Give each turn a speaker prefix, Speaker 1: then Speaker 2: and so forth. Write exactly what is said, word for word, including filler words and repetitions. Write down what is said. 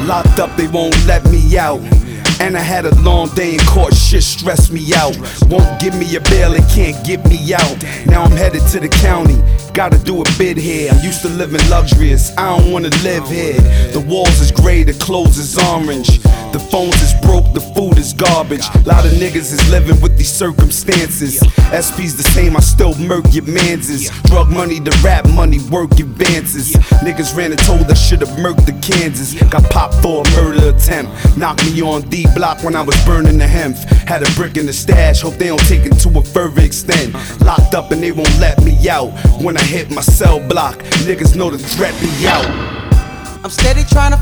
Speaker 1: Locked up, they won't let me out. And I had a long day in court, shit stressed me out. Won't give me a bail, they can't get me out. Now I'm headed to the county, gotta do a bid here. I'm used to living luxurious, I don't wanna live here. The walls is gray, the clothes is orange. The phones is broke, the food is garbage. Lot of niggas is living with these circumstances. S P's the same, I still murk your manses. Drug money, the rap money, work advances. Niggas ran and told I should've murked the Kansas. Got popped for a murder attempt. Knocked me on D block when I was burning the hemp. Had a brick in the stash, hope they don't take it to a further extent. Locked up and they won't let me out. When I hit my cell block, niggas know the threat be out.
Speaker 2: I'm steady trying to